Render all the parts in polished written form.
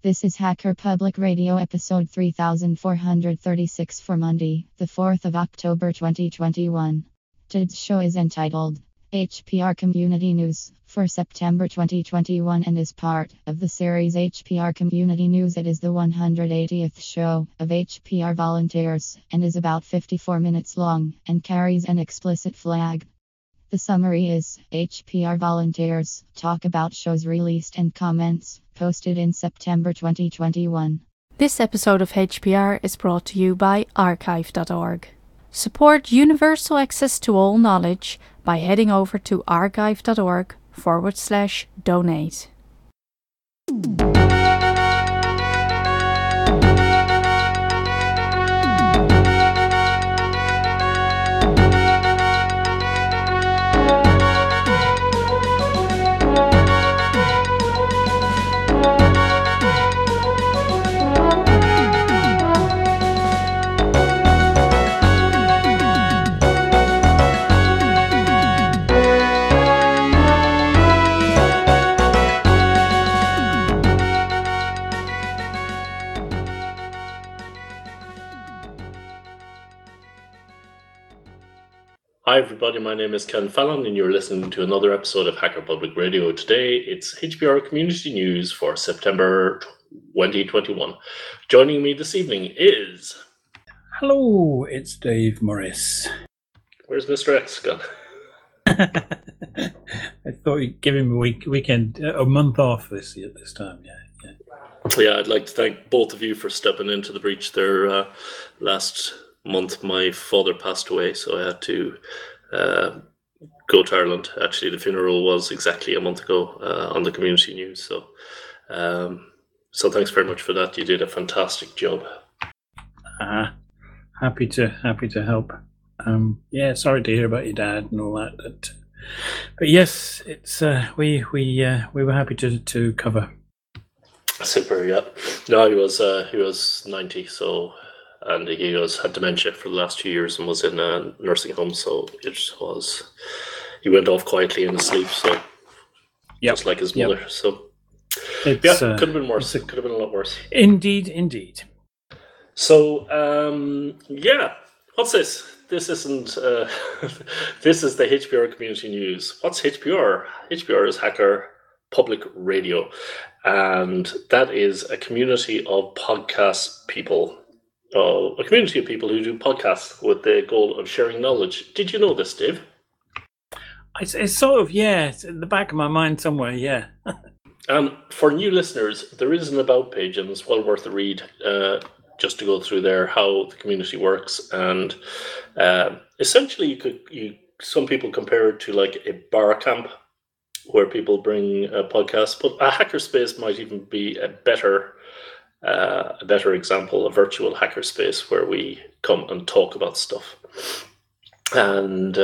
This is Hacker Public Radio episode 3436 for Monday, the 4th of October 2021. Today's show is entitled HPR Community News for September 2021 and is part of the series HPR Community News. It is the 180th show of HPR Volunteers and is about 54 minutes long and carries an explicit flag. The summary is HPR Volunteers talk about shows released and comments posted in September 2021. This episode of HPR is brought to you by archive.org. Support universal access to all knowledge by heading over to archive.org/donate. Hi everybody, my name is Ken Fallon and you're listening to another episode of Hacker Public Radio. Today it's HPR Community News for September 2021. Joining me this evening is... Hello, it's Dave Morris. Where's Mr. X gone? I thought you'd give him a weekend, a month off this time, yeah. Yeah, I'd like to thank both of you for stepping into the breach there last month. My father passed away, so I had to go to Ireland. Actually, the funeral was exactly a month ago on the community news. So thanks very much for that. You did a fantastic job. Happy to help. Sorry to hear about your dad and all that. But yes, it's we were happy to cover. Super, yeah. No, he was 90, so. And he had dementia for the last 2 years and was in a nursing home. So he went off quietly in his sleep. So just like his mother. So could have been worse. It could have been a lot worse. Indeed. So what's this? This isn't. This is the HPR Community News. What's HPR? HPR is Hacker Public Radio, and that is a community of podcast people. A community of people who do podcasts with the goal of sharing knowledge. Did you know this, Dave? It's sort of, it's in the back of my mind somewhere, yeah. And for new listeners, there is an about page, and it's well worth a read just to go through there how the community works. And essentially, some people compare it to like a bar camp where people bring a podcast, but a hackerspace might even be a better example, a virtual hackerspace where we come and talk about stuff. And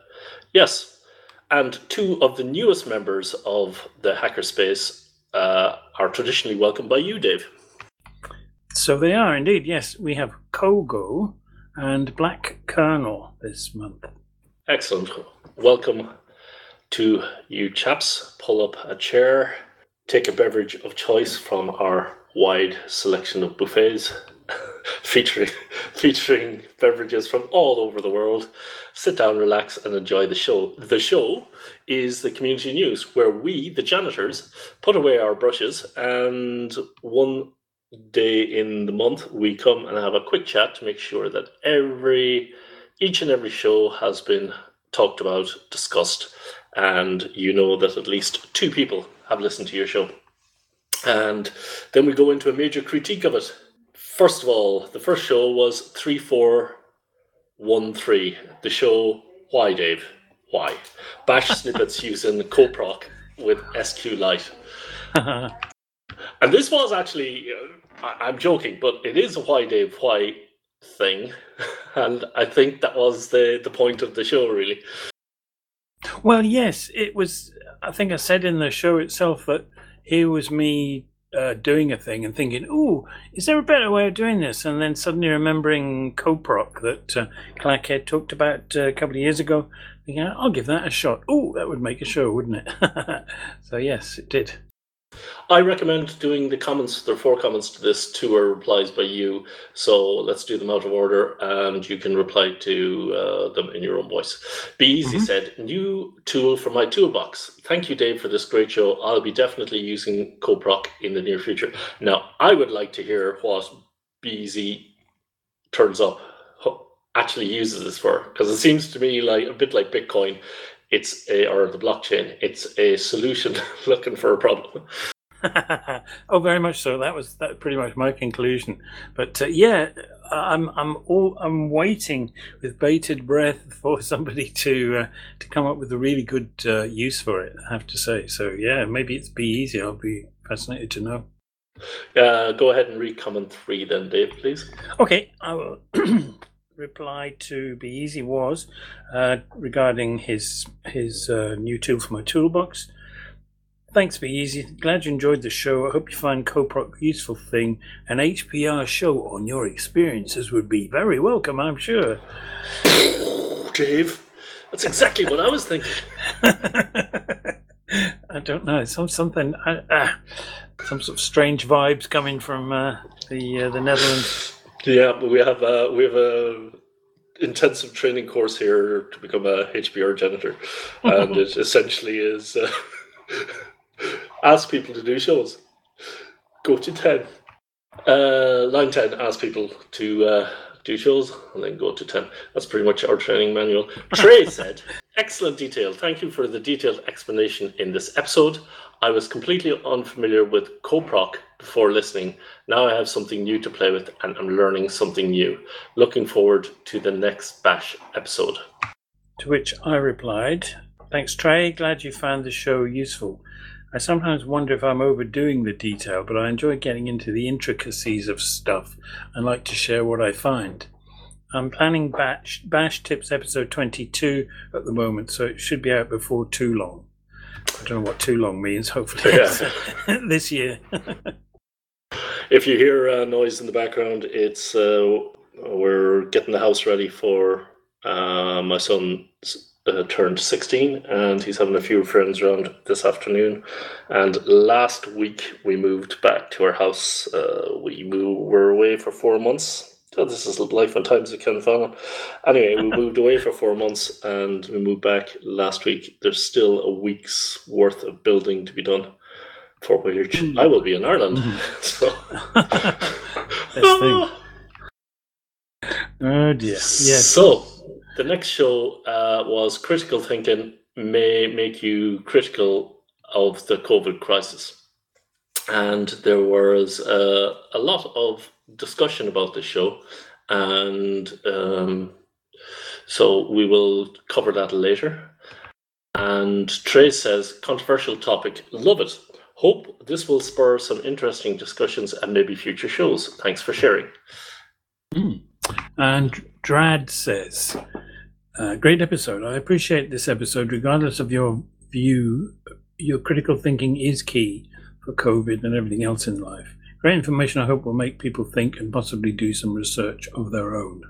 and two of the newest members of the hackerspace are traditionally welcomed by you, Dave. So they are indeed, yes. We have Kogo and Black Colonel this month. Excellent. Welcome to you chaps. Pull up a chair, take a beverage of choice from our wide selection of buffets featuring beverages from all over the world. Sit down, relax, and enjoy the show. The show is the community news where we, the janitors, put away our brushes, and one day in the month we come and have a quick chat to make sure that each and every show has been talked about, discussed, and you know that at least 2 people have listened to your show. And then we go into a major critique of it. First of all, the first show was 3413. The show, why, Dave? Why? Bash snippets using Coproc with SQLite. And this was actually, I'm joking, but it is a why, Dave, why thing. And I think that was the point of the show, really. Well, yes, it was. I think I said in the show itself that here was me doing a thing and thinking, "Ooh, is there a better way of doing this?" And then suddenly remembering Coproc that Clackhead talked about a couple of years ago, thinking, "I'll give that a shot. Ooh, that would make a show, wouldn't it?" So yes, it did. I recommend doing the comments. There are 4 comments to this, 2 are replies by you. So let's do them out of order, and you can reply to them in your own voice. Be Easy said, new tool for my toolbox. Thank you, Dave, for this great show. I'll be definitely using Coproc in the near future. Now, I would like to hear what Be Easy turns up, actually uses this for, because it seems to me like a bit like Bitcoin. Or the blockchain. It's a solution looking for a problem. Oh, very much so. That was pretty much my conclusion. But yeah, I'm waiting with bated breath for somebody to come up with a really good use for it, I have to say. So yeah, maybe it's Be Easy. I'll be fascinated to know. Go ahead and read comment 3 then, Dave, please. Okay, I will. Reply to Be Easy was regarding his new tool for my toolbox. Thanks, Be Easy. Glad you enjoyed the show. I hope you find Coproc a useful thing. An HPR show on your experiences would be very welcome, I'm sure. Dave, that's exactly what I was thinking. I don't know. Some sort of strange vibes coming from the Netherlands. Yeah, but we have a intensive training course here to become a HPR janitor, and it essentially is ask people to do shows. Go to 10. Line 10, ask people to do shows, and then go to 10. That's pretty much our training manual. Trey said, excellent detail. Thank you for the detailed explanation in this episode. I was completely unfamiliar with Coproc before listening. Now I have something new to play with, and I'm learning something new. Looking forward to the next Bash episode. To which I replied, thanks, Trey. Glad you found the show useful. I sometimes wonder if I'm overdoing the detail, but I enjoy getting into the intricacies of stuff and like to share what I find. I'm planning Bash Tips episode 22 at the moment, so it should be out before too long. I don't know what too long means. Hopefully this year. If you hear noise in the background, it's we're getting the house ready for my son turned 16, and he's having a few friends around this afternoon. And last week we moved back to our house. We're away for 4 months. Oh, this is life and times of Ken Fallon. Anyway, we moved away for 4 months, and we moved back last week. There's still a week's worth of building to be done, for which I will be in Ireland. So. Oh dear. Yes. So the next show was Critical Thinking May Make You Critical of the COVID Crisis. And there was a lot of discussion about the show, and so we will cover that later. And Trey says, controversial topic, love it. Hope this will spur some interesting discussions and maybe future shows. Thanks for sharing. And Drad says, great episode. I appreciate this episode. Regardless of your view, your critical thinking is key for COVID and everything else in life. Great information, I hope, will make people think and possibly do some research of their own.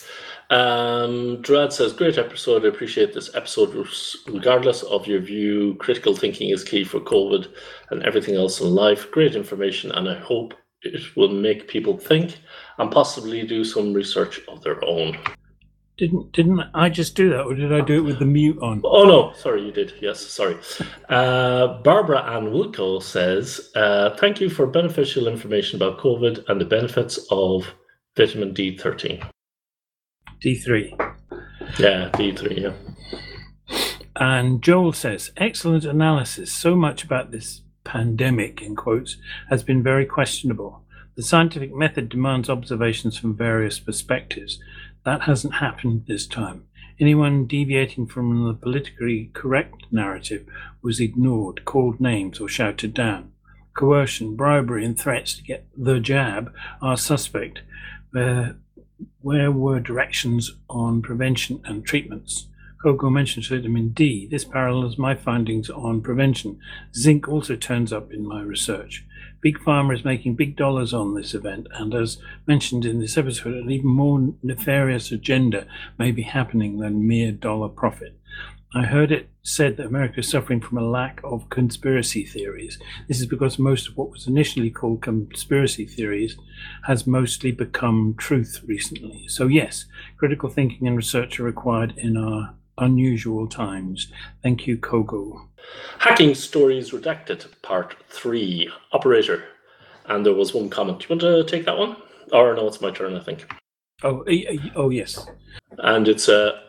Drad says, great episode. I appreciate this episode. Regardless of your view, critical thinking is key for COVID and everything else in life. Great information, and I hope it will make people think and possibly do some research of their own. Didn't I just do that, or did I do it with the mute on? Oh no, sorry, you did. Yes, sorry. Barbara Ann Wilco says, thank you for beneficial information about COVID and the benefits of vitamin D13. D3. Yeah, D3, yeah. And Joel says, excellent analysis. So much about this pandemic, in quotes, has been very questionable. The scientific method demands observations from various perspectives. That hasn't happened this time. Anyone deviating from the politically correct narrative was ignored, called names, or shouted down. Coercion, bribery, and threats to get the jab are suspect. Where were directions on prevention and treatments? Coco mentions vitamin D. This parallels my findings on prevention. Zinc also turns up in my research. Big Pharma is making big dollars on this event, and as mentioned in this episode, an even more nefarious agenda may be happening than mere dollar profit. I heard it said that America is suffering from a lack of conspiracy theories. This is because most of what was initially called conspiracy theories has mostly become truth recently. So yes, critical thinking and research are required in our unusual times. Thank you, Kogo. Hacking Stories Redacted, Part 3, Operator. And there was one comment. Do you want to take that one? Or no, it's my turn, I think. Oh yes. And it's a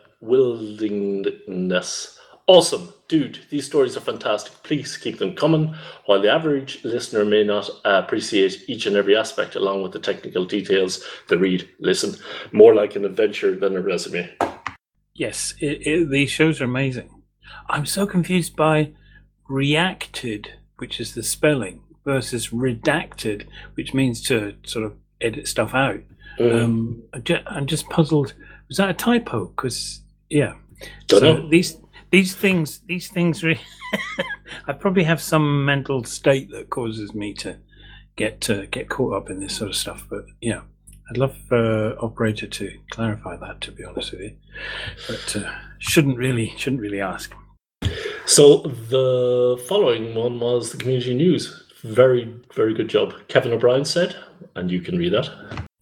willingness. Awesome. Dude, these stories are fantastic. Please keep them coming. While the average listener may not appreciate each and every aspect along with the technical details, they read, listen, more like an adventure than a resume. Yes, these shows are amazing. I'm so confused by reacted, which is the spelling, versus redacted, which means to sort of edit stuff out. I'm just puzzled. Was that a typo? Because Don't know. These things really. I probably have some mental state that causes me to get caught up in this sort of stuff. But yeah, I'd love Operator to clarify that. To be honest with you, but shouldn't really ask. So the following one was the community news. Very, very good job. Kevin O'Brien said, and you can read that.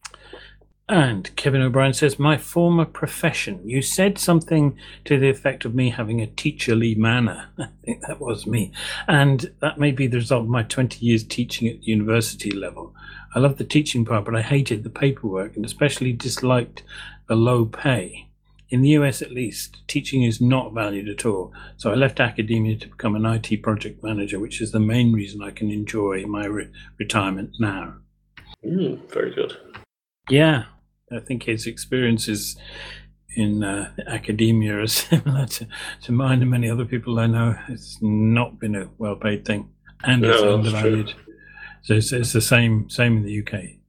And Kevin O'Brien says, my former profession. You said something to the effect of me having a teacherly manner. I think that was me. And that may be the result of my 20 years teaching at university level. I loved the teaching part, but I hated the paperwork and especially disliked the low pay. In the US, at least, teaching is not valued at all. So I left academia to become an IT project manager, which is the main reason I can enjoy my retirement now. Very good. Yeah. I think his experiences in academia are similar to mine and many other people I know. It's not been a well-paid thing, and it's undervalued. So it's the same in the UK.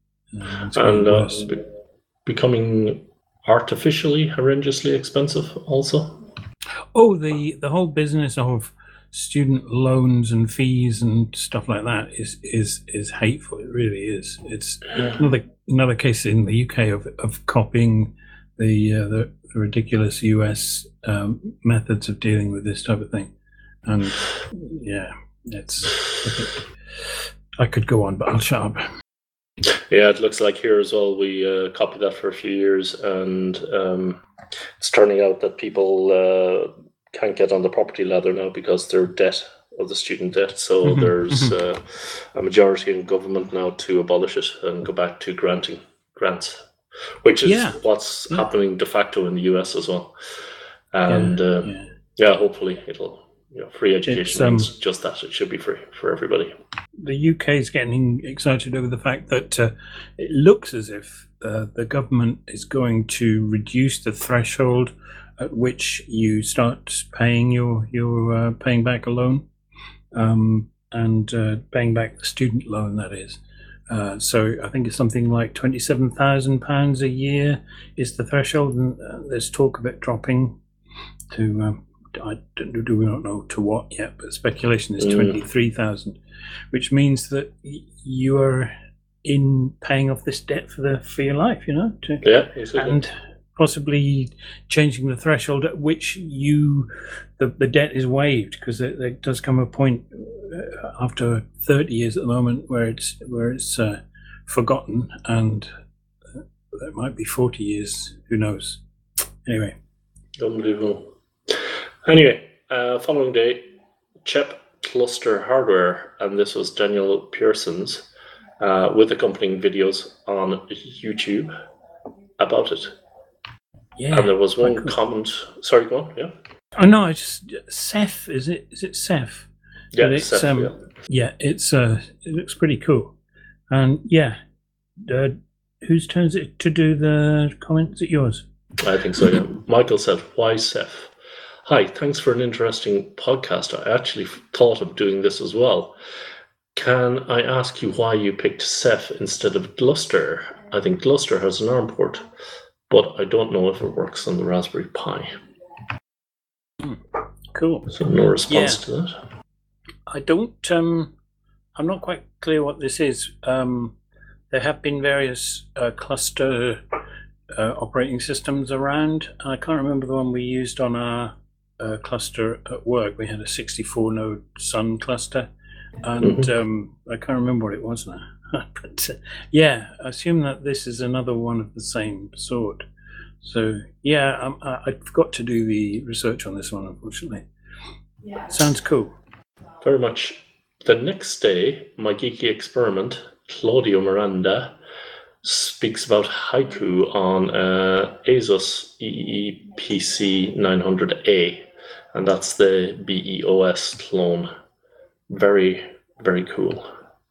And becoming artificially horrendously expensive also. Oh, the whole business of student loans and fees and stuff like that is hateful. It really is. It's another case in the UK of copying the ridiculous US methods of dealing with this type of thing. And yeah, I could go on, but I'll shut up. Yeah, it looks like here as well we copied that for a few years, and it's turning out that people can't get on the property ladder now because they're debt of the student debt. So there's a majority in government now to abolish it and go back to granting grants, which is what's happening de facto in the US as well. And hopefully it'll, free education means just that. It should be free for everybody. The UK is getting excited over the fact that it looks as if the government is going to reduce the threshold at which you start paying your paying back a loan, and paying back the student loan, that is. So I think it's something like £27,000 a year is the threshold, and there's talk of it dropping to we don't know to what yet, but speculation is 23,000, which means that you are in paying off this debt for your life, and possibly changing the threshold at which the debt is waived, because there does come a point after 30 years at the moment where it's forgotten, and it might be 40 years, who knows. Anyway, unbelievable. Anyway, following day, Chip Cluster Hardware, and this was Daniel Pearson's with accompanying videos on YouTube about it. Yeah, and there was one comment. Sorry, go on. Yeah. Oh no, it's Ceph. Is it Ceph? Yeah, it's Ceph, yeah. It's it looks pretty cool, and whose turn is it to do the comment? Is it yours? I think so. Yeah. Michael said, "Why Ceph? Hi, thanks for an interesting podcast. I actually thought of doing this as well. Can I ask you why you picked Ceph instead of Gluster? I think Gluster has an ARM port, but I don't know if it works on the Raspberry Pi." Cool. So no response to that. I don't. I'm not quite clear what this is. There have been various cluster operating systems around. I can't remember the one we used on our cluster at work. We had a 64 node Sun cluster, and I can't remember what it was now. But yeah, I assume that this is another one of the same sort. So yeah, I forgot to do the research on this one, unfortunately. Yeah. Sounds cool. Very much. The next day, my geeky experiment, Claudio Miranda, speaks about Haiku on ASUS EEPC 900A, and that's the BEOS clone. Very, very cool.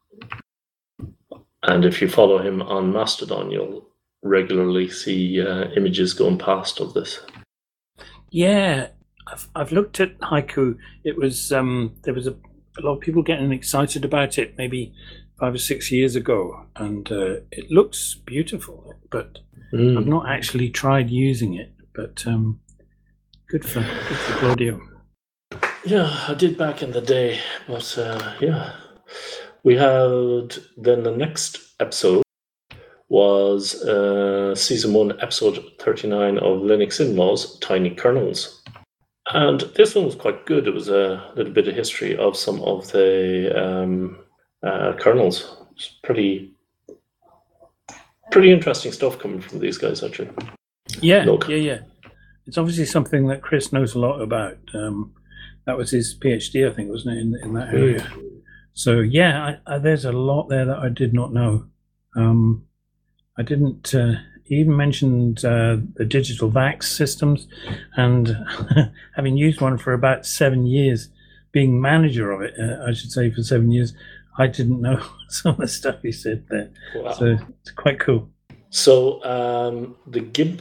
And if you follow him on Mastodon, you'll regularly see images going past of this. Yeah, I've looked at Haiku. It was there was a lot of people getting excited about it maybe 5 or 6 years ago, and it looks beautiful, but I've not actually tried using it. But good for Claudio. Yeah, I did back in the day, but yeah. We had then the next episode was season 1, episode 39 of Linux In-Laws, Tiny Kernels. And this one was quite good. It was a little bit of history of some of the kernels. It's pretty interesting stuff coming from these guys, actually. Yeah. It's obviously something that Chris knows a lot about. That was his PhD, I think, wasn't it, in that area? So yeah, there's a lot there that I did not know. I didn't. He even mentioned the digital VAX systems, and having used one for about 7 years, being manager of it, I should say, for 7 years, I didn't know some of the stuff he said there. Wow. So it's quite cool. So the GIMP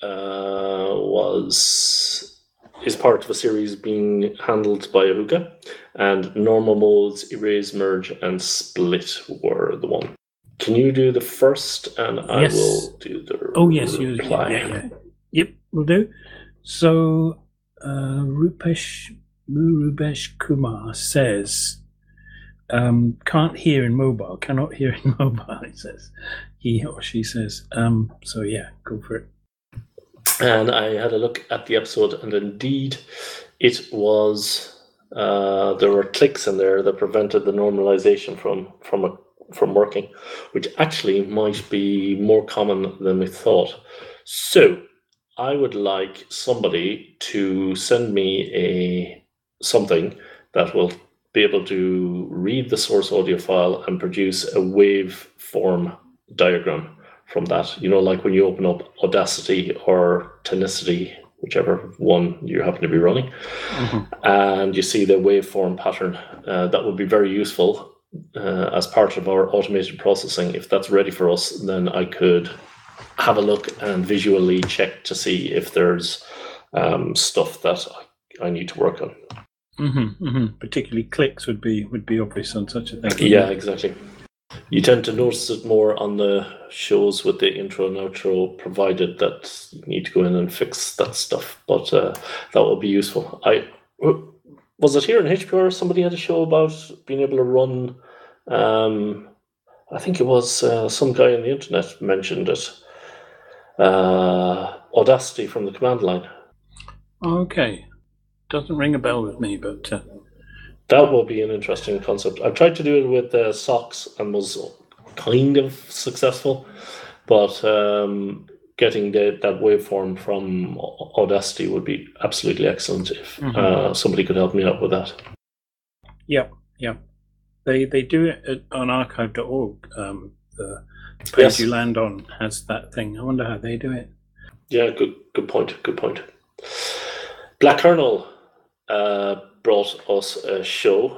is part of a series being handled by Ahuka, and normal modes, erase, merge, and split were the one. Can you do the first, and I will do the reply? Yeah. Yep, will do. So Rupesh Kumar says, cannot hear in mobile, he says. He or she says. So yeah, go for it. And I had a look at the episode, and indeed, it was there were clicks in there that prevented the normalization from working, which actually might be more common than we thought. So I would like somebody to send me something that will be able to read the source audio file and produce a waveform diagram from that. You know, like when you open up Audacity or Tenacity, whichever one you happen to be running, and you see the waveform pattern. That would be very useful as part of our automated processing. If that's ready for us, then I could have a look and visually check to see if there's stuff that I need to work on. Particularly clicks would be obvious on such a thing. Yeah, exactly. You tend to notice it more on the shows with the intro and outro, provided that you need to go in and fix that stuff. But that would be useful. Was it here in HPR somebody had a show about being able to run? I think it was some guy on the internet mentioned it. Audacity from the command line. Okay, doesn't ring a bell with me, but. That will be an interesting concept. I've tried to do it with SOX and was kind of successful, but getting that waveform from Audacity would be absolutely excellent if somebody could help me out with that. Yeah. They do it on archive.org. The page you land on has that thing. I wonder how they do it. Yeah, good point. Black Kernel brought us a show,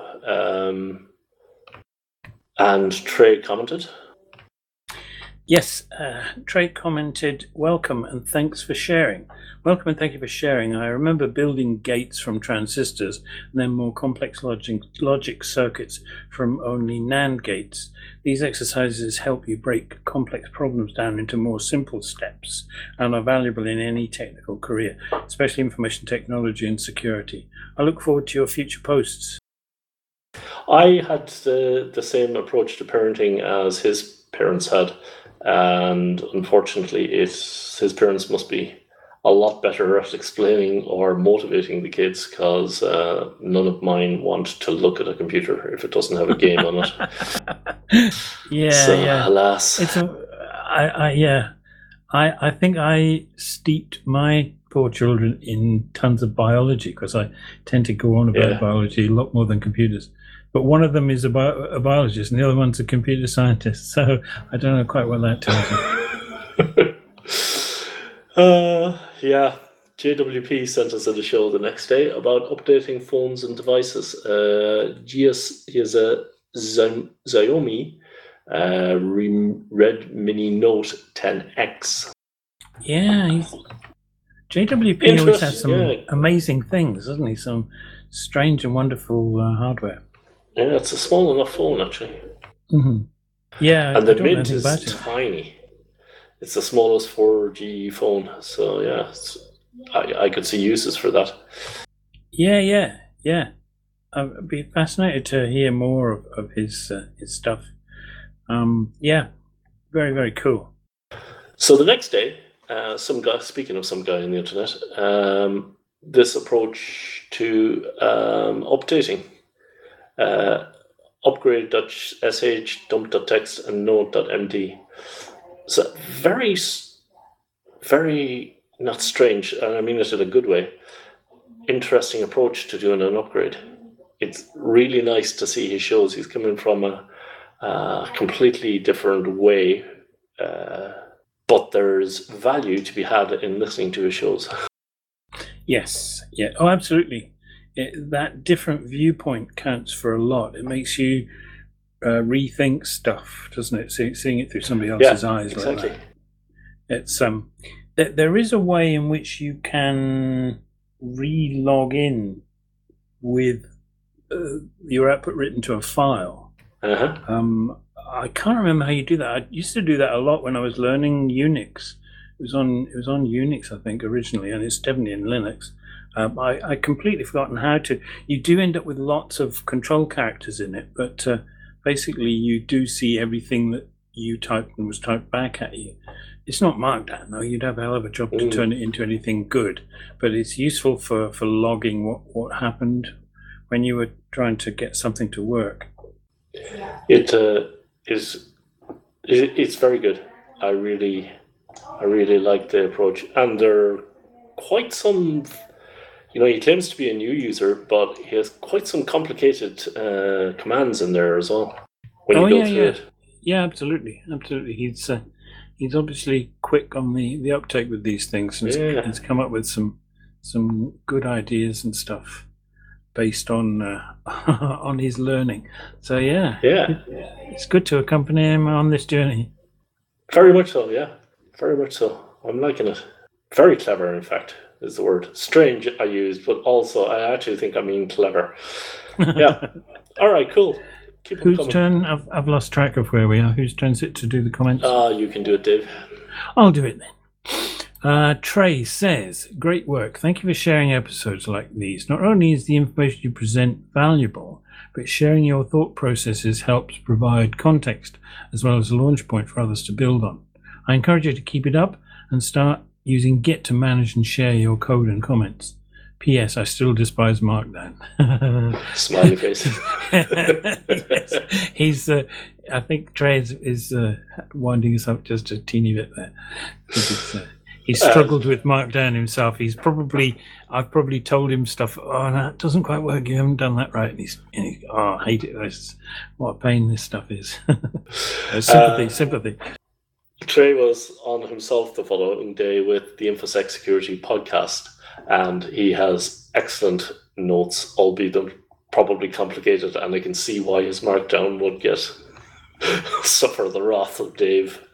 and Trey commented. Yes, Trey commented, welcome and thanks for sharing. Welcome and thank you for sharing. I remember building gates from transistors and then more complex logic circuits from only NAND gates. These exercises help you break complex problems down into more simple steps and are valuable in any technical career, especially information technology and security. I look forward to your future posts. I had the same approach to parenting as his parents had. And unfortunately, his parents must be a lot better at explaining or motivating the kids, because none of mine want to look at a computer if it doesn't have a game on it. Yeah. Alas. I think I steeped my poor children in tons of biology, because I tend to go on about biology a lot more than computers. But one of them is a biologist, and the other one's a computer scientist. So I don't know quite what that tells you. JWP sent us a show the next day about updating phones and devices. He has a Xiaomi Redmi Note 10X. Yeah, JWP always has some amazing things, doesn't he? Some strange and wonderful hardware. Yeah, it's a small enough phone, actually. Mm-hmm. Yeah, and the Mint is tiny. It's the smallest 4G phone, so yeah, I could see uses for that. Yeah. I'd be fascinated to hear more of his stuff. Very, very cool. So the next day, speaking of some guy on the internet, this approach to updating, upgrade.sh, dump.txt, and node.md. So very, very not strange, and I mean it in a good way, interesting approach to doing an upgrade. It's really nice to see his shows. He's coming from a completely different way, but there's value to be had in listening to his shows. Yes, yeah, oh, absolutely. That different viewpoint counts for a lot. It makes you rethink stuff, doesn't it? Seeing it through somebody else's eyes, exactly. Like that. It's there is a way in which you can re-log in with your output written to a file. I can't remember how you do that. I used to do that a lot when I was learning Unix. It was on Unix, I think, originally, and it's definitely in Linux. I completely forgotten how to. You do end up with lots of control characters in it, but basically you do see everything that you typed and was typed back at you. It's not Markdown, though. You'd have a hell of a job to turn it into anything good, but it's useful for logging what happened when you were trying to get something to work. It's very good. I really like the approach, and there are quite some. He claims to be a new user, but he has quite some complicated commands in there as well. When you go through it. Yeah, absolutely. He's obviously quick on the uptake with these things, and he's come up with some good ideas and stuff based on on his learning. So it's good to accompany him on this journey. Very much so. Yeah, very much so. I'm liking it. Very clever, in fact, is the word. Strange I used, but also I actually think I mean clever. Yeah. All right, cool. Whose turn? I've lost track of where we are. Whose turn is it to do the comments? You can do it, Dave. I'll do it then. Trey says, great work. Thank you for sharing episodes like these. Not only is the information you present valuable, but sharing your thought processes helps provide context as well as a launch point for others to build on. I encourage you to keep it up and start using Git to manage and share your code and comments. P.S. I still despise Markdown. Smiley face. He's. I think Trey is winding us up just a teeny bit there. He's struggled with Markdown himself. I've probably told him stuff. Oh, no, it doesn't quite work. You haven't done that right. And he's I hate it. What a pain this stuff is. Sympathy. Trey was on himself the following day with the InfoSec Security podcast, and he has excellent notes, albeit probably complicated, and I can see why his Markdown would suffer the wrath of Dave.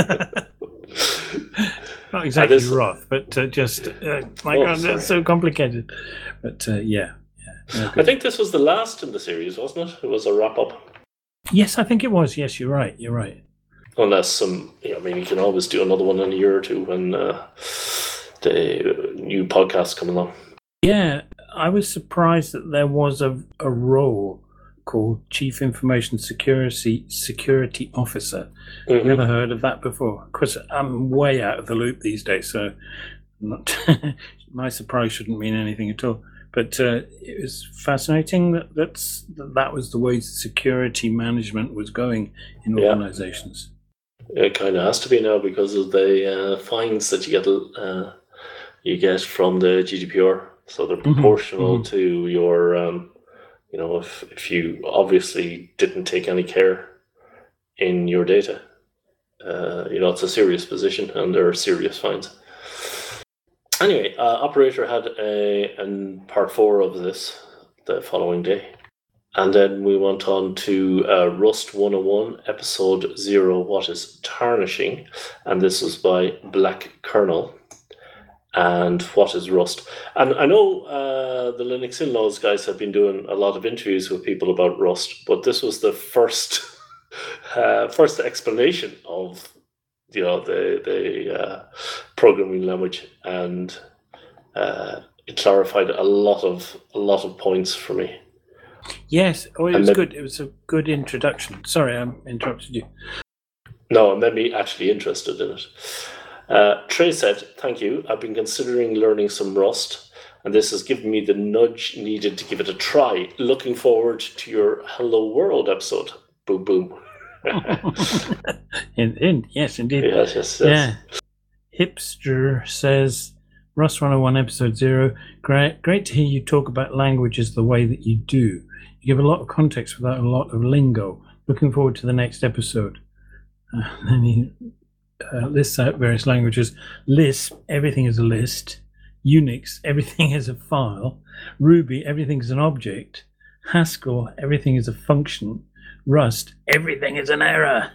Not exactly wrath, but just my God, that's so complicated. But yeah. I think this was the last in the series, wasn't it? It was a wrap up. Yes, I think it was. Yes, you're right. Unless you can always do another one in a year or two when the new podcasts come along. Yeah, I was surprised that there was a role called Chief Information Security Officer. Never heard of that before. Of course, I'm way out of the loop these days, so not my surprise shouldn't mean anything at all. But it was fascinating that was the way security management was going in organizations. It kind of has to be now because of the fines that you get from the GDPR. So they're proportional to your, if you obviously didn't take any care in your data, it's a serious position and there are serious fines. Anyway, Operator had a part 4 of this the following day. And then we went on to Rust 101, episode 0, What is Tarnishing? And this was by Black Kernel. And what is Rust? And I know the Linux In-Laws guys have been doing a lot of interviews with people about Rust, but this was the first explanation of the programming language, and it clarified a lot of points for me. Yes, it was good. It was a good introduction. Sorry, I interrupted you. No, it made me actually interested in it. Trey said, "Thank you. I've been considering learning some Rust, and this has given me the nudge needed to give it a try. Looking forward to your Hello World episode." Boom, boom. Yes, indeed. Yes. Yeah. Hipster says, Rust 101 episode 0. Great to hear you talk about languages the way that you do. You give a lot of context without a lot of lingo. Looking forward to the next episode. Then he lists out various languages. Lisp, everything is a list. Unix, everything is a file. Ruby, everything is an object. Haskell, everything is a function. Rust, everything is an error.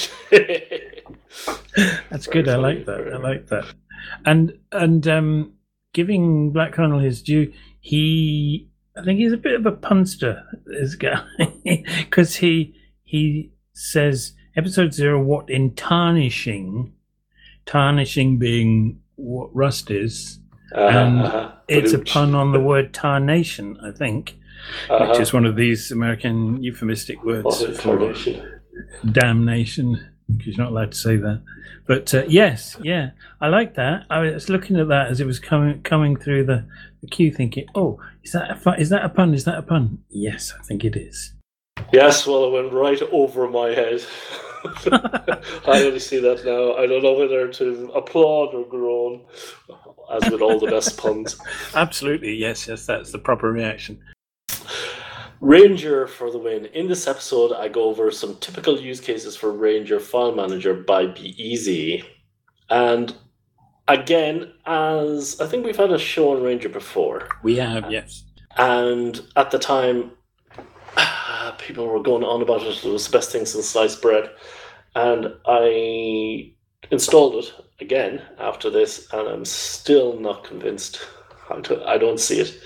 That's good. I like that. And giving Black Kernel his due, I think he's a bit of a punster, this guy, because he says episode 0, what in tarnishing being what Rust is, and it's a pun on the word tarnation, I think. Which is one of these American euphemistic words for damnation, because you're not allowed to say that. But yes, I like that. I was looking at that as it was coming through the queue, thinking, "Oh, is that a pun? Is that a pun?" Yes, I think it is. Yes, well, it went right over my head. I only see that now. I don't know whether to applaud or groan, as with all the best puns. Absolutely, yes, that's the proper reaction. Ranger for the win. In this episode, I go over some typical use cases for Ranger File Manager by BeEasy. And again, as I think we've had a show on Ranger before. We have, yes. And at the time, people were going on about it. It was the best thing since sliced bread. And I installed it again after this, and I'm still not convinced. I don't see it.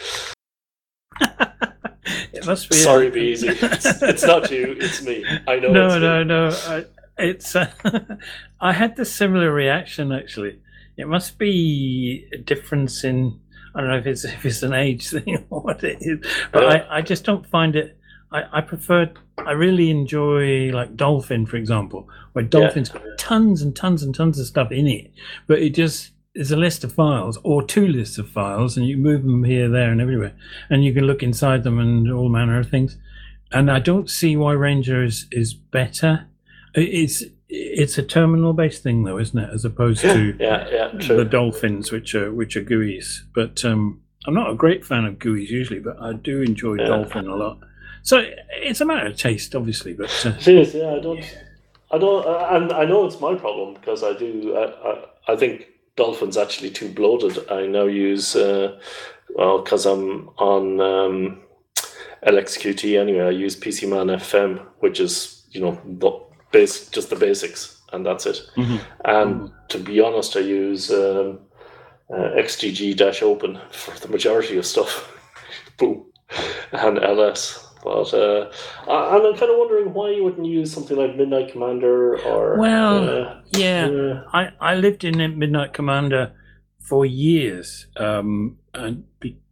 It must be. Sorry, BeEasy. It's not you. It's me. I know. No. It's. I had the similar reaction actually. It must be a difference in. I don't know if it's an age thing or what it is, but I just don't find it. I really enjoy like Dolphin, for example, where Dolphin's got tons and tons and tons of stuff in it, but it just is a list of files or two lists of files, and you move them here, there, and everywhere, and you can look inside them and all manner of things. And I don't see why Ranger is better. It's a terminal-based thing, though, isn't it, as opposed to true. The Dolphins, which are GUIs. But I'm not a great fan of GUIs usually, but I do enjoy Dolphin a lot. So it's a matter of taste, obviously. But it is. Yeah, I don't, and I know it's my problem because I do. I think Dolphin's actually too bloated. I now use because I'm on LXQT anyway. I use PCMan FM, which is just the basics, and that's it. Mm-hmm. And to be honest, I use XGG-Open for the majority of stuff. Boom, and LS. But I'm kind of wondering why you wouldn't use something like Midnight Commander or... Well, I lived in Midnight Commander for years and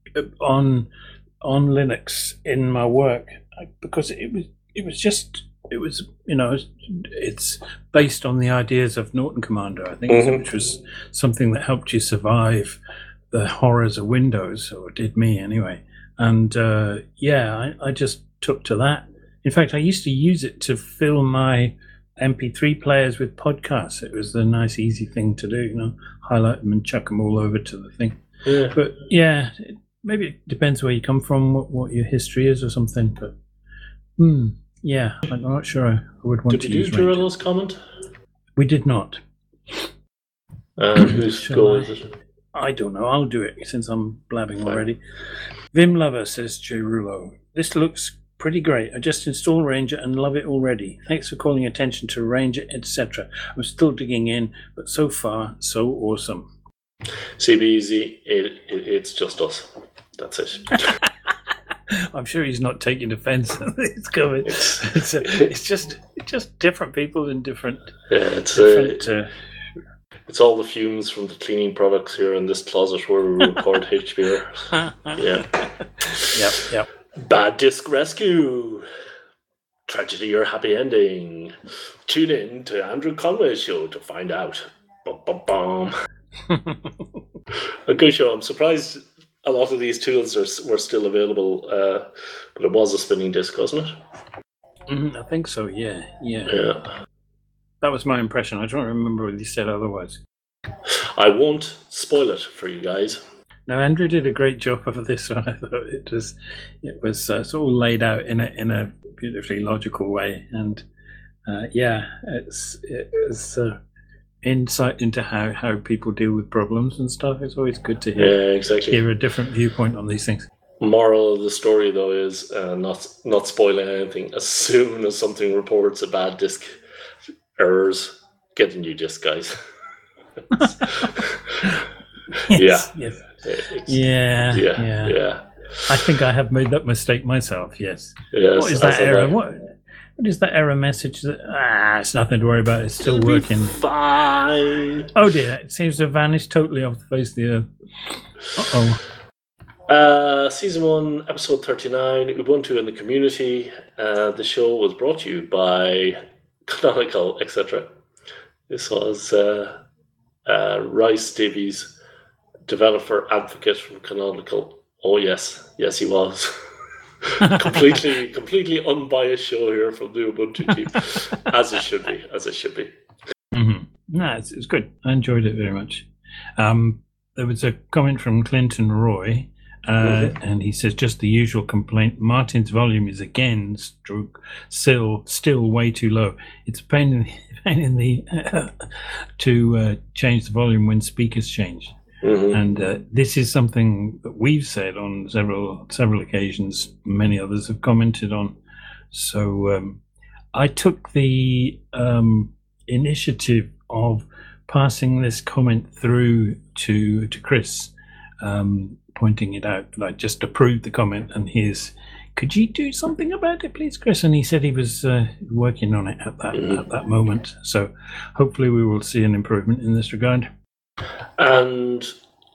on Linux in my work because it was just it was, it's based on the ideas of Norton Commander, I think, which was something that helped you survive the horrors of Windows, or did me anyway. And I just took to that. In fact, I used to use it to fill my MP3 players with podcasts. It was a nice, easy thing to do, highlight them and chuck them all over to the thing. Yeah. But maybe it depends where you come from, what your history is or something. But I'm not sure I would want to use Did you do Durillo's comment? We did not. Whose goal is it? I don't know. I'll do it since I'm blabbing already. Vim Lover, says Gerulo. This looks pretty great. I just installed Ranger and love it already. Thanks for calling attention to Ranger, etc. I'm still digging in, but so far, so awesome. CBeasy, it's just us. That's it. I'm sure he's not taking offence. It's coming. It's just different people in different. Yeah, it's all the fumes from the cleaning products here in this closet where we record HPR. Yeah. Yep. Bad Disc Rescue. Tragedy or happy ending. Tune in to Andrew Conway's show to find out. Bum. A good show. I'm surprised a lot of these tools were still available, but it was a spinning disc, wasn't it? I think so, yeah. That was my impression. I don't remember what he said otherwise. I won't spoil it for you guys. No, Andrew did a great job of this one. I thought it was all laid out in a beautifully logical way, and it's insight into how people deal with problems and stuff. It's always good to hear a different viewpoint on these things. Moral of the story, though, is not spoiling anything. As soon as something reports a bad disk errors, get a new disk, guys. Yes. Yeah. I think I have made that mistake myself. Yes. What is that error? What is that error message? It's nothing to worry about. It's still working. Fine. Oh dear! It seems to have vanished totally off the face of the earth. Season 1, episode 39, Ubuntu in the Community. The show was brought to you by Canonical, etc. This was Rice Davies, developer advocate from Canonical. Oh yes, he was. completely unbiased show here from the Ubuntu team, as it should be. Mm-hmm. No, it's good. I enjoyed it very much. There was a comment from Clinton Roy, and he says just the usual complaint. Martin's volume is again still way too low. It's a pain in the to change the volume when speakers change. And this is something that we've said on several occasions. Many others have commented on. So I took the initiative of passing this comment through to Chris, pointing it out. Like, just approved the comment, and could you do something about it, please, Chris? And he said he was working on it at that moment. So hopefully we will see an improvement in this regard. And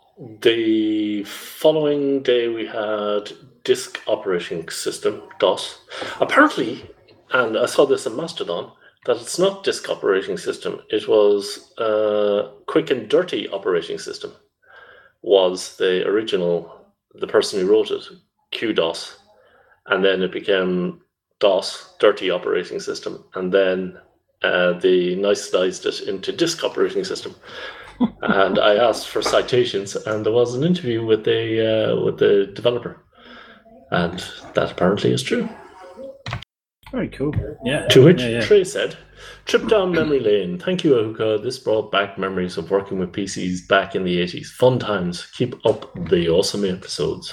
the following day we had Disk Operating System, DOS. Apparently, and I saw this in Mastodon, that it's not Disk Operating System. It was Quick and Dirty Operating System was the original, the person who wrote it, QDOS. And then it became DOS, Dirty Operating System. And then they nicetized it into Disk Operating System. And I asked for citations, and there was an interview with the developer, and that apparently is true. Very cool. Yeah. To which Trey said, "Trip down memory lane. Thank you, Ahuka. This brought back memories of working with PCs back in the 80s. Fun times. Keep up the awesome episodes."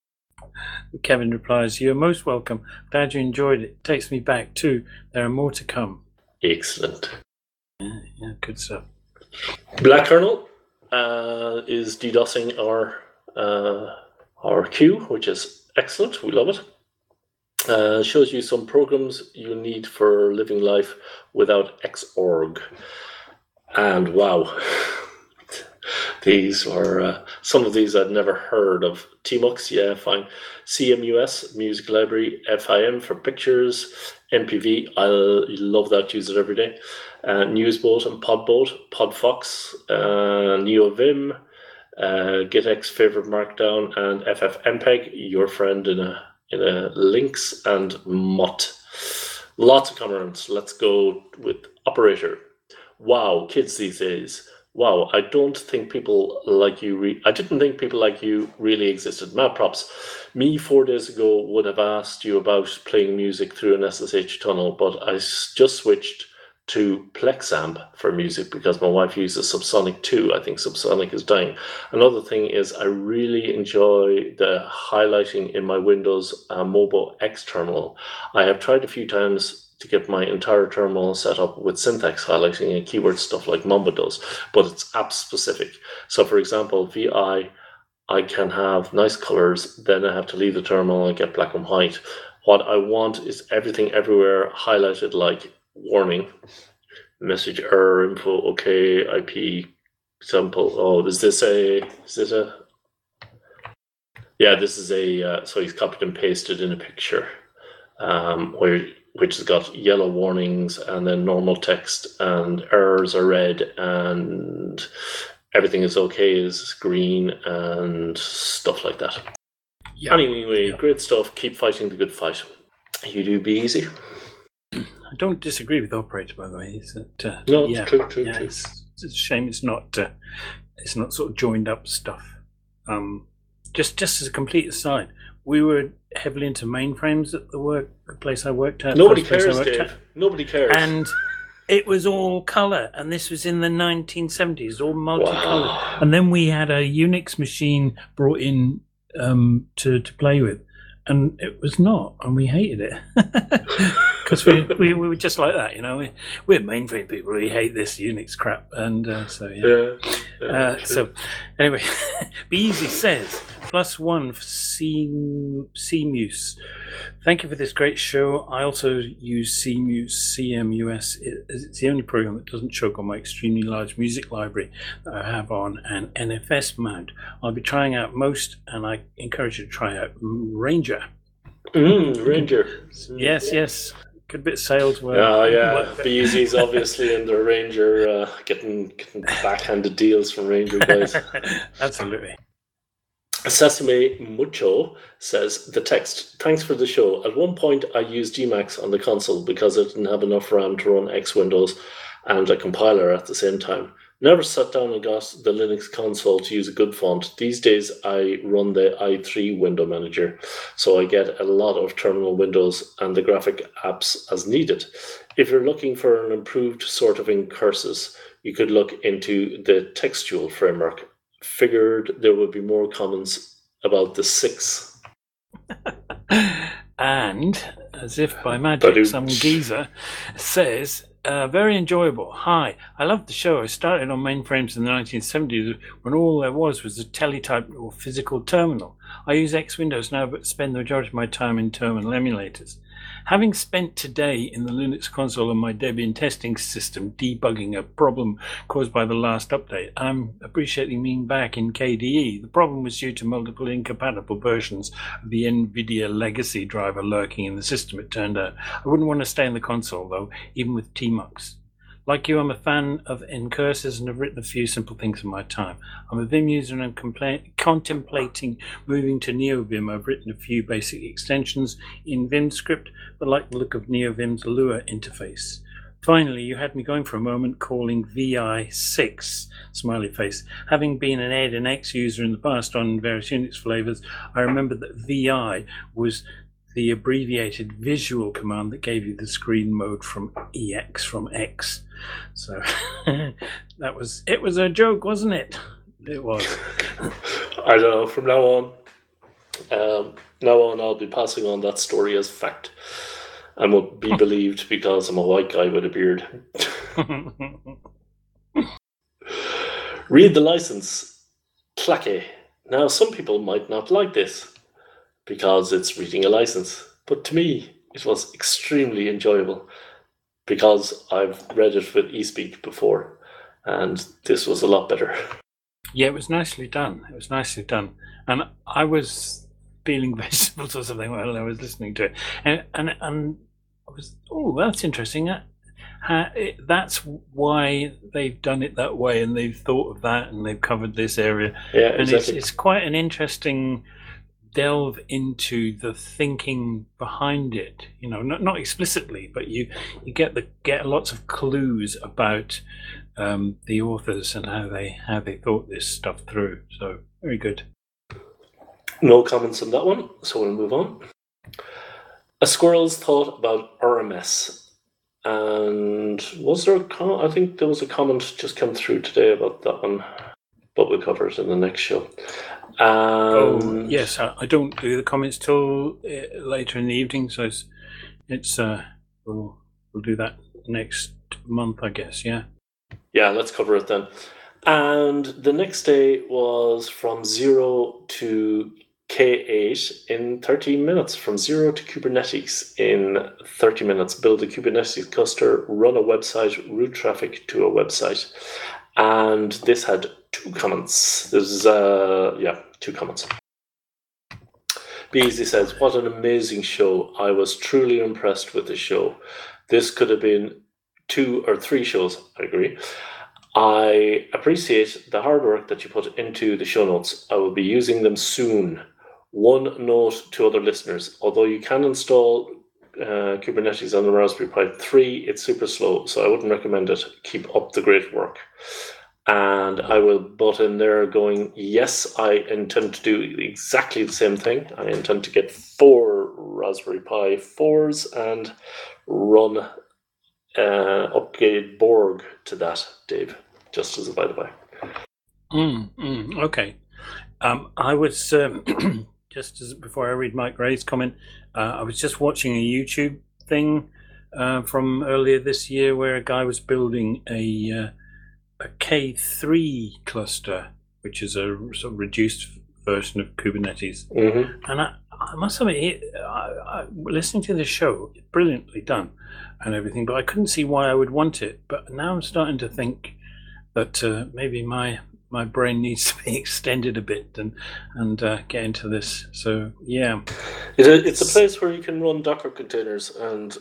Kevin replies, "You're most welcome. Glad you enjoyed it. It takes me back too. There are more to come." Excellent. Yeah, good stuff. Black Kernel is DDoSing our queue, which is excellent. We love it. Shows you some programs you need for living life without Xorg. And wow, These were some of these I'd never heard of. Tmux, yeah, fine. CMUS, Music Library. FIM for pictures. MPV, I love that, use it every day. Newsboat and Podboat. Podfox, NeoVim, GitX favorite markdown, and FFmpeg, your friend in a Lynx and Mutt. Lots of comments. Let's go with Operator. Wow, kids these days. Wow, I don't think people like you. I didn't think people like you really existed. Mad props. Me 4 days ago would have asked you about playing music through an SSH tunnel, but I just switched to Plexamp for music because my wife uses Subsonic too. I think Subsonic is dying. Another thing is I really enjoy the highlighting in my Windows Mobile X terminal. I have tried a few times to get my entire terminal set up with syntax highlighting and keyword stuff like Mumba does, but it's app specific. So for example, VI, I can have nice colors, then I have to leave the terminal and get black and white. What I want is everything everywhere highlighted like warning, message error, info, okay, IP, example. Oh, this is a, yeah, this is a, so he's copied and pasted in a picture which has got yellow warnings and then normal text and errors are red and everything is okay is green and stuff like that. Yeah. Anyway, great stuff. Keep fighting the good fight. You do, be easy. I don't disagree with Operator, by the way. No, yeah, true. It's a shame it's not sort of joined up stuff. Just as a complete aside, we were heavily into mainframes at the place I worked at. Nobody cares, Dave. Nobody cares. And it was all colour, and this was in the 1970s, all multicolour. Wow. And then we had a Unix machine brought in to play with, and it was not, and we hated it because we were just like that, you know. We're mainframe people. We hate this Unix crap, and so yeah. So anyway, Be Easy says +1 for CMUS. Thank you for this great show. I also use CMUS. It's the only program that doesn't choke on my extremely large music library that I have on an NFS mount. I'll be trying out most, and I encourage you to try out Ranger. Ranger. Yes. Good bit of sales work. Yeah. Be Easy's obviously in the Ranger, getting backhanded deals from Ranger guys. Absolutely. Sesame Mucho says, the text, thanks for the show. At one point, I used Emacs on the console because I didn't have enough RAM to run X Windows and a compiler at the same time. Never sat down and got the Linux console to use a good font. These days, I run the i3 window manager, so I get a lot of terminal windows and the graphic apps as needed. If you're looking for an improved sort of incursus, you could look into the textual framework. Figured there would be more comments about the 6. And, as if by magic, some geezer says, very enjoyable. Hi, I loved the show. I started on mainframes in the 1970s when all there was a teletype or physical terminal. I use X Windows now, but spend the majority of my time in terminal emulators. Having spent today in the Linux console on my Debian testing system debugging a problem caused by the last update, I'm appreciating being back in KDE. The problem was due to multiple incompatible versions of the NVIDIA legacy driver lurking in the system, it turned out. I wouldn't want to stay in the console, though, even with Tmux. Like you, I'm a fan of Incursus and have written a few simple things in my time. I'm a Vim user and I'm contemplating moving to NeoVim. I've written a few basic extensions in VimScript, but like the look of NeoVim's Lua interface. Finally, you had me going for a moment calling VI6, smiley face. Having been an Ed and X user in the past on various Unix flavors, I remember that VI was the abbreviated visual command that gave you the screen mode from EX, from X. So it was a joke, wasn't it? It was. I don't know, from now on I'll be passing on that story as fact and will be believed because I'm a white guy with a beard. Read the license. Clacky. Now some people might not like this because it's reading a license. But to me, it was extremely enjoyable because I've read it with eSpeak before, and this was a lot better. Yeah, it was nicely done. And I was peeling vegetables or something while I was listening to it, and I was, oh, that's interesting. That's why they've done it that way, and they've thought of that, and they've covered this area. Yeah, and exactly. it's quite an interesting delve into the thinking behind it. Not explicitly, but you get lots of clues about the authors and how they thought this stuff through. So very good. No comments on that one, so we'll move on. A squirrel's thought about RMS. And was there I think there was a comment just come through today about that one, but we'll cover it in the next show. Yes, I don't do the comments till later in the evening, so it's we'll do that next month, I guess. Yeah, let's cover it then. And the next day was from 0 to K8 in 30 minutes, from 0 to Kubernetes in 30 minutes. Build a Kubernetes cluster, run a website, route traffic to a website. And this had 2 comments. There's 2 comments. Beasley says, what an amazing show. I was truly impressed with the show. This could have been 2 or 3 shows, I agree. I appreciate the hard work that you put into the show notes. I will be using them soon. One note to other listeners, although you can install Kubernetes on the Raspberry Pi 3, it's super slow, so I wouldn't recommend it. Keep up the great work. And I will butt in there going, yes, I intend to do exactly the same thing. I intend to get 4 Raspberry Pi 4s and run upgrade Borg to that, Dave, just as a by-the-by. Okay. I was, just as before I read Mike Ray's comment, I was just watching a YouTube thing from earlier this year where a guy was building a K3 cluster, which is a sort of reduced version of Kubernetes. Mm-hmm. And I must admit, listening to the show, it's brilliantly done and everything, but I couldn't see why I would want it. But now I'm starting to think that maybe my brain needs to be extended a bit and get into this. So yeah, it's a place where you can run Docker containers, and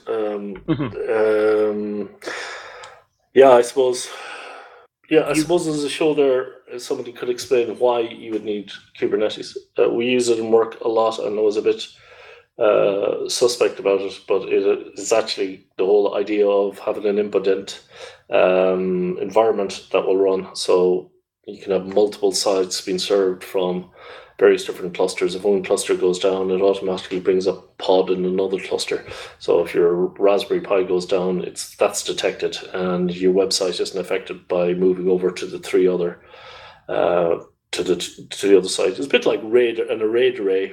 I suppose there's a show there. Somebody could explain why you would need Kubernetes. We use it in work a lot, and I was a bit suspect about it, but it is actually the whole idea of having an impotent environment that will run. So you can have multiple sites being served from various different clusters. If one cluster goes down, it automatically brings up pod in another cluster. So if your Raspberry Pi goes down, that's detected, and your website isn't affected by moving over to the 3 other to the other site. It's a bit like an RAID array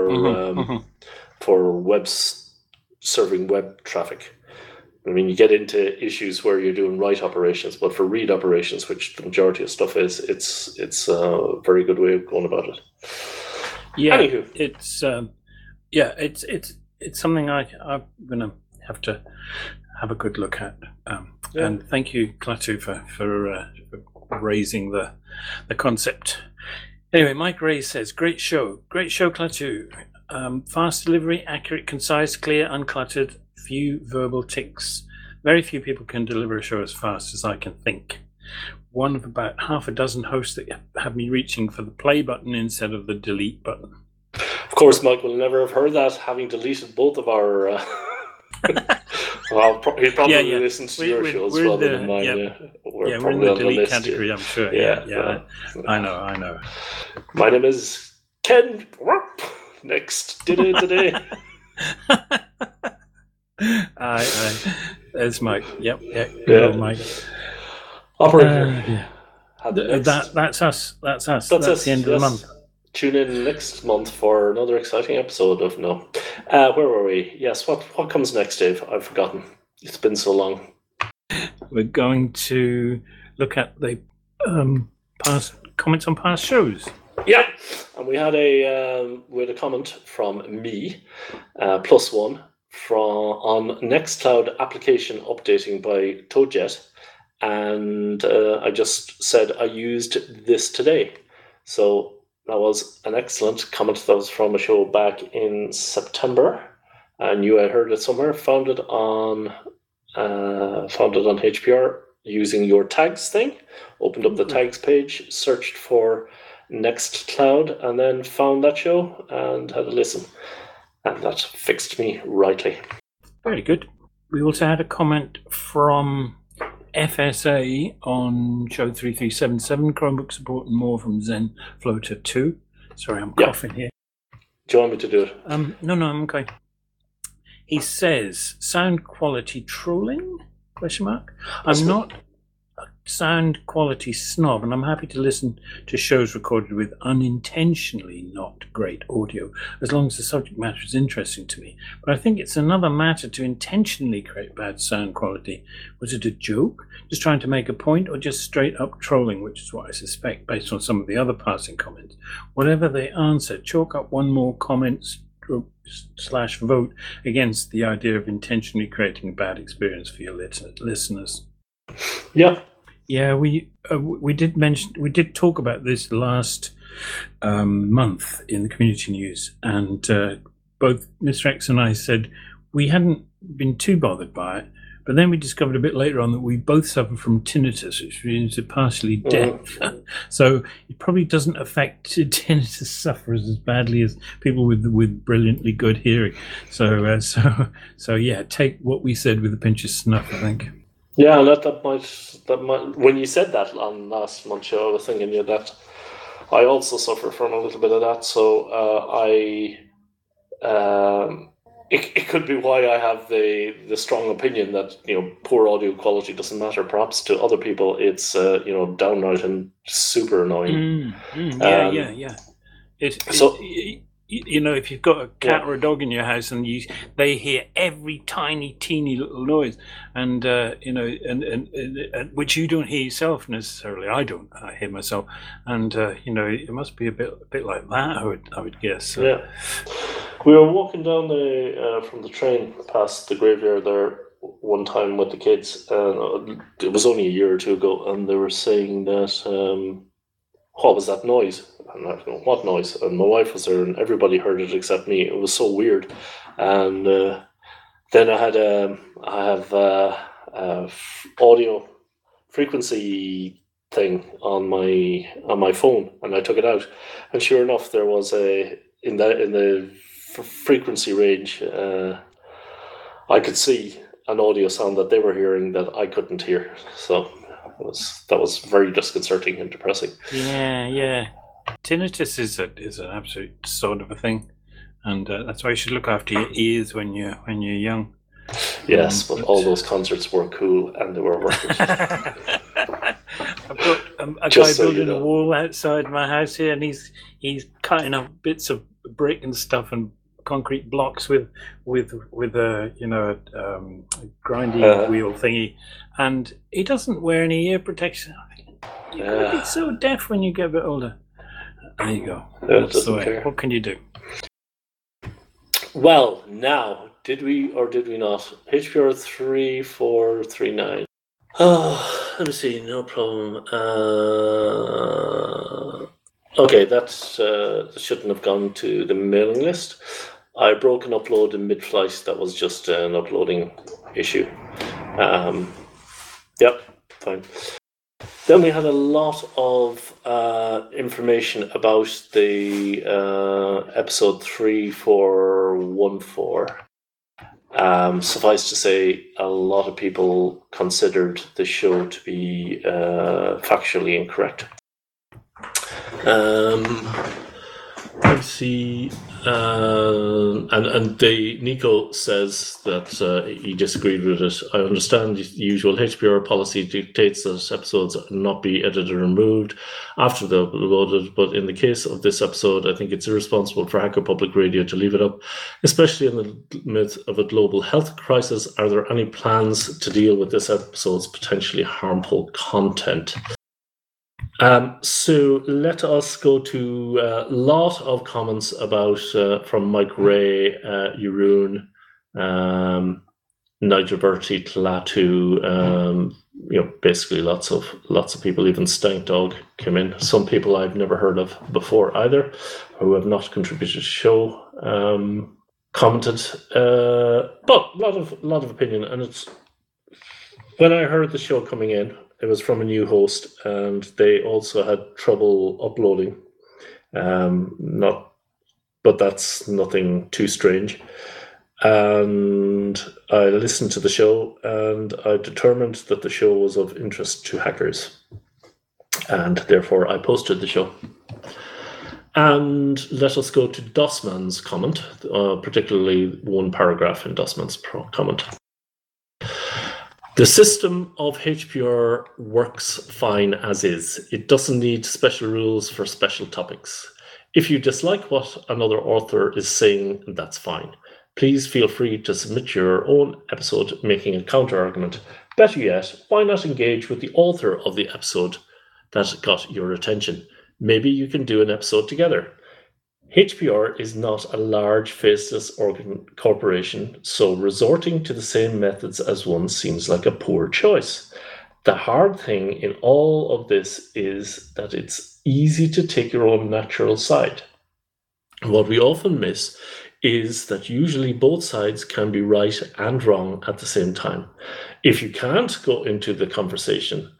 for serving web traffic. I mean, you get into issues where you're doing write operations, but for read operations, which the majority of stuff is, it's a very good way of going about it. Yeah, anywho, it's something I'm gonna have to have a good look at. And thank you, Klaatu, for raising the concept. Anyway, Mike Ray says, great show, Klaatu. Fast delivery, accurate, concise, clear, uncluttered, few verbal tics. Very few people can deliver a show as fast as I can think. One of about half a dozen hosts that have me reaching for the play button instead of the delete button. Of course, Mike will never have heard that, having deleted both of our... well, he probably listens to your shows rather than mine. We're in the delete category, I'm sure. Yeah. I know. My name is Ken. Next. Today. There's Mike. Yep. Mike. Operator. That's us. That's the end of the month. Tune in next month for another exciting episode of No. Where were we? Yes. What comes next, Dave? I've forgotten. It's been so long. We're going to look at the past comments on past shows. Yeah, and we had a comment from me, +1, on Nextcloud application updating by ToadJet, and I just said I used this today. So that was an excellent comment. That was from a show back in September. I knew I heard it somewhere. Found it on HPR using your tags thing. Opened up the tags page, searched for Nextcloud, and then found that show and had a listen. And that fixed me rightly. Very good. We also had a comment from FSA on show 3377, Chromebook support and more from Zen Floater 2. Sorry, I'm coughing here. Do you want me to do it? No, I'm okay. He says, sound quality trolling? ? I'm not a sound quality snob, and I'm happy to listen to shows recorded with unintentionally not great audio, as long as the subject matter is interesting to me. But I think it's another matter to intentionally create bad sound quality. Was it a joke, just trying to make a point, or just straight up trolling, which is what I suspect based on some of the other passing comments? Whatever the answer, chalk up one more comment / vote against the idea of intentionally creating a bad experience for your listeners. Yeah, we did talk about this last month in the community news, and both Mr. X and I said we hadn't been too bothered by it, but then we discovered a bit later on that we both suffer from tinnitus, which means we're partially deaf. So it probably doesn't affect tinnitus sufferers as badly as people with brilliantly good hearing. So yeah, take what we said with a pinch of snuff, I think. Yeah, that might. When you said that on last month's show, I was thinking that I also suffer from a little bit of that. So it could be why I have the strong opinion that poor audio quality doesn't matter. Perhaps to other people, it's downright and super annoying. Yeah. If you've got a cat or a dog in your house and they hear every teeny little noise, and and which you don't hear yourself necessarily. I hear myself, and it must be a bit like that. I would guess. Yeah, we were walking down from the train past the graveyard there one time with the kids, and it was only a year or two ago, and they were saying that what was that noise? And I don't know what noise. And my wife was there, and everybody heard it except me. It was so weird. And then I have audio frequency thing on my phone, and I took it out, and sure enough, there was in the frequency range. I could see an audio sound that they were hearing that I couldn't hear. So that was very disconcerting and depressing. Yeah. Tinnitus is an absolute sort of a thing, and that's why you should look after your ears when you're young. Yes, but all those concerts were cool and they were worth it. I've got a guy building a wall outside my house here, and he's cutting up bits of brick and stuff and concrete blocks with a grinding wheel thingy, and he doesn't wear any ear protection. You're going to be so deaf when you get a bit older. There you go. That's the way. What can you do? Well, now, did we or did we not? HPR 3439. Oh, let me see. No problem. Okay, that shouldn't have gone to the mailing list. I broke an upload in mid-flight. That was just an uploading issue. Yep, fine. Then we had a lot of information about the episode 3414. Suffice to say, a lot of people considered the show to be factually incorrect. Let's see. And Nico says that he disagreed with it. I understand the usual HPR policy dictates that episodes not be edited or removed after they're uploaded, but in the case of this episode, I think it's irresponsible for Hacker Public Radio to leave it up, especially in the midst of a global health crisis. Are there any plans to deal with this episode's potentially harmful content? So let us go to a lot of comments about from Mike Ray, Jeroen, Nigel Bertie, Tlatu, basically lots of people. Even Stank Dog came in. Some people I've never heard of before either, who have not contributed to the show, commented. But a lot of opinion, and it's when I heard the show coming in, it was from a new host, and they also had trouble uploading. But that's nothing too strange. And I listened to the show, and I determined that the show was of interest to hackers, and therefore I posted the show. And let us go to Dossman's comment, particularly one paragraph in Dossman's comment. The system of HPR works fine as is. It doesn't need special rules for special topics. If you dislike what another author is saying, that's fine. Please feel free to submit your own episode making a counter-argument. Better yet, why not engage with the author of the episode that got your attention? Maybe you can do an episode together. HPR is not a large faceless corporation, so resorting to the same methods as one seems like a poor choice. The hard thing in all of this is that it's easy to take your own natural side. What we often miss is that usually both sides can be right and wrong at the same time. If you can't go into the conversation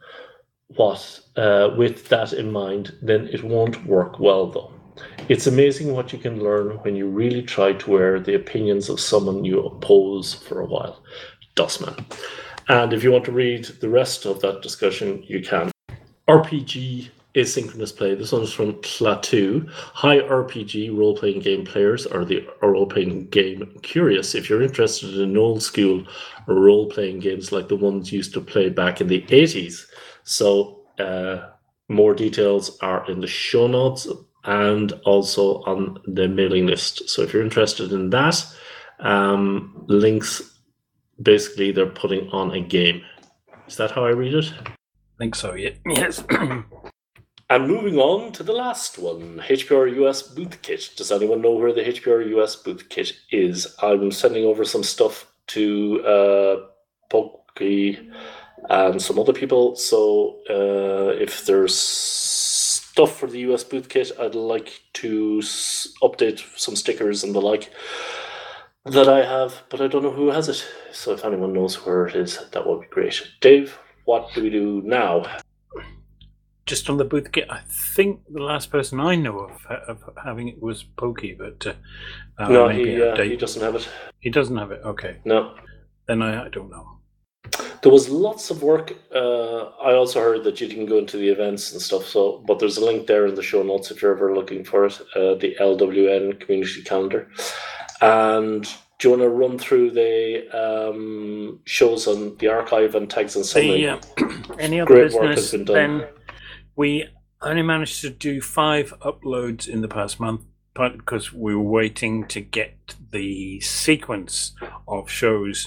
with that in mind, then it won't work well though. It's amazing what you can learn when you really try to wear the opinions of someone you oppose for a while. Dossman. And if you want to read the rest of that discussion, you can. RPG asynchronous play. This one is from Tlatu. Hi, RPG role-playing game players, or the role-playing game curious. If you're interested in old school role-playing games like the ones used to play back in the 80s. So more details are in the show notes and also on the mailing list. So if you're interested in that, links, basically they're putting on a game. Is that how I read it? I think so, yeah. Yes. And moving on to the last one, HPR US Booth Kit. Does anyone know where the HPR US Booth Kit is? I'm sending over some stuff to Pokey and some other people. So if there's stuff for the US Booth Kit, I'd like to update some stickers and the like that I have, but I don't know who has it. So if anyone knows where it is, that would be great. Dave, what do we do now? Just on the Booth Kit, I think the last person I know of having it was Pokey, but no, he doesn't have it. He doesn't have it. Okay. No. Then I don't know. There was lots of work. I also heard that you can go into the events and stuff. So, but there's a link there in the show notes if you're ever looking for it. The LWN community calendar. And do you want to run through the shows on the archive and tags and summary? Any other great business? Work has been done. Then we only managed to do 5 uploads in the past month, partly because we were waiting to get the sequence of shows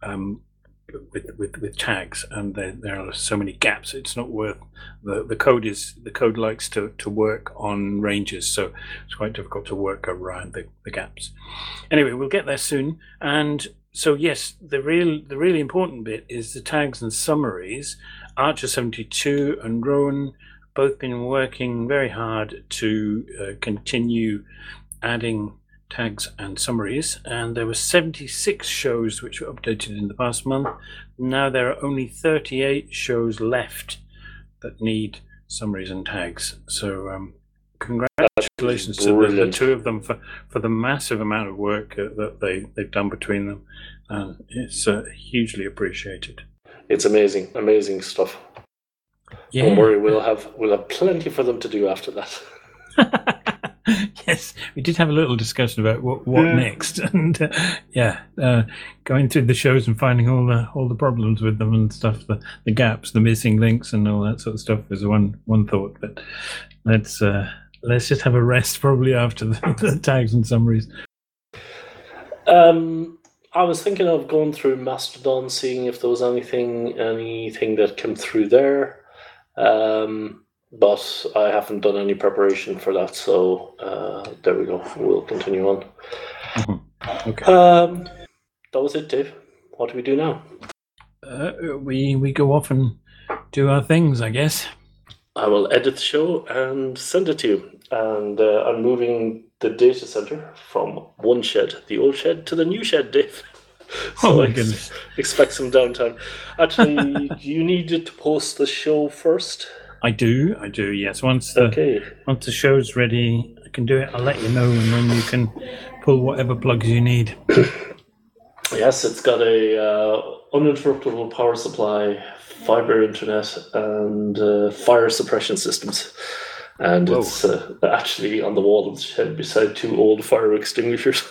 with tags, and there are so many gaps. It's not worth the code likes to work on ranges, so it's quite difficult to work around the gaps. Anyway, we'll get there soon. And so yes, the really important bit is the tags and summaries. Archer72 and Rowan both been working very hard to continue adding tags and summaries, and there were 76 shows which were updated in the past month. Now there are only 38 shows left that need summaries and tags. So congratulations to the two of them for the massive amount of work that they've done between them. It's hugely appreciated. It's amazing stuff. Yeah. Don't worry, we'll have plenty for them to do after that. Yes, we did have a little discussion about what next, and going through the shows and finding all the problems with them and stuff, the gaps, the missing links, and all that sort of stuff is one thought. But let's just have a rest probably after the tags and summaries. I was thinking of going through Mastodon, seeing if there was anything that came through there. But I haven't done any preparation for that, so there we go. We'll continue on. Mm-hmm. Okay. That was it, Dave. what do we do now? We go off and do our things, I guess. I will edit the show and send it to you. And I'm moving the data center from one shed, the old shed, to the new shed, Dave. So my goodness. Expect some downtime. Actually, do you need to post the show first? I do, yes. Once the show's ready, I can do it. I'll let you know, and then you can pull whatever plugs you need. Yes, it's got a uninterruptible power supply, fiber internet, and fire suppression systems. And Whoa. It's actually on the wall of the shed beside 2 old fire extinguishers.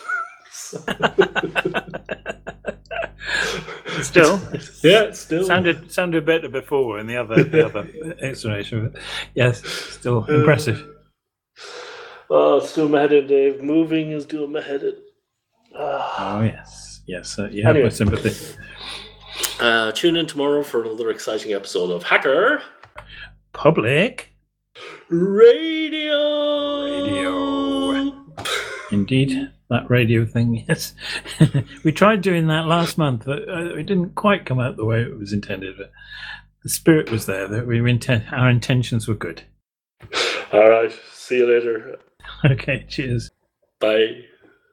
Still, yeah, still sounded better before in the other explanation. But yes, still impressive. It's doing my head in, Dave. Moving is doing my head in. Oh yes. You have my sympathy. Tune in tomorrow for another exciting episode of Hacker Public Radio. Indeed, that radio thing. Yes, we tried doing that last month, but it didn't quite come out the way it was intended. But the spirit was there. That our intentions were good. All right. See you later. Okay. Cheers. Bye.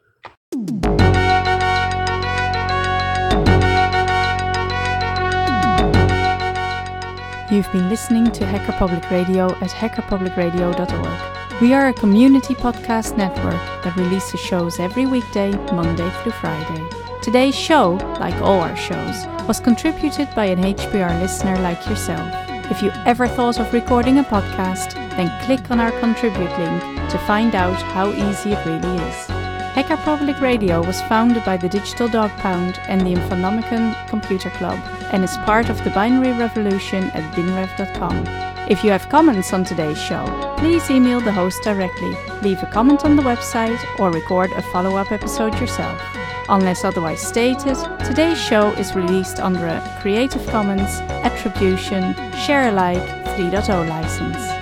You've been listening to Hacker Public Radio at hackerpublicradio.org. We are a community podcast network that releases shows every weekday, Monday through Friday. Today's show, like all our shows, was contributed by an HPR listener like yourself. If you ever thought of recording a podcast, then click on our contribute link to find out how easy it really is. Hacker Public Radio was founded by the Digital Dog Pound and the Infonomicon Computer Club and is part of the binary revolution at binrev.com. If you have comments on today's show, please email the host directly, leave a comment on the website, or record a follow-up episode yourself. Unless otherwise stated, today's show is released under a Creative Commons Attribution Share Alike 3.0 license.